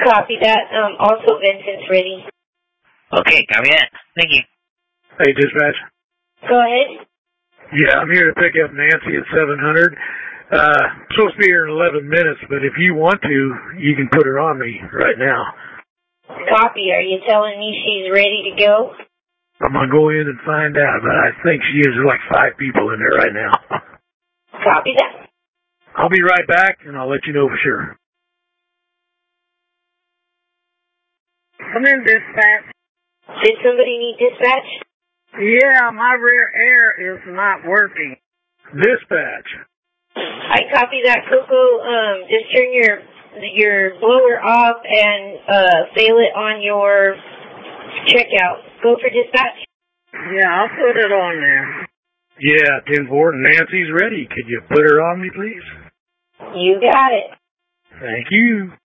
Copy that. Also, Vincent's ready. Okay, copy that. Thank you. Hey, dispatch. Go ahead. Yeah, I'm here to pick up Nancy at 700. Supposed to be here in 11 minutes, but if you want to, you can put her on me right now. Copy. Are you telling me she's ready to go? I'm going to go in and find out, but I think she is like 5 people in there right now. Copy that. I'll be right back, and I'll let you know for sure. Come in, dispatch. Did somebody need dispatch? Yeah, my rear air is not working. Dispatch. I copy that, Coco. Just turn your blower off and fail it on your checkout. Go for dispatch. Yeah, I'll put it on there. Yeah, 10-4, Nancy's ready. Could you put her on me, please? You got it. Thank you.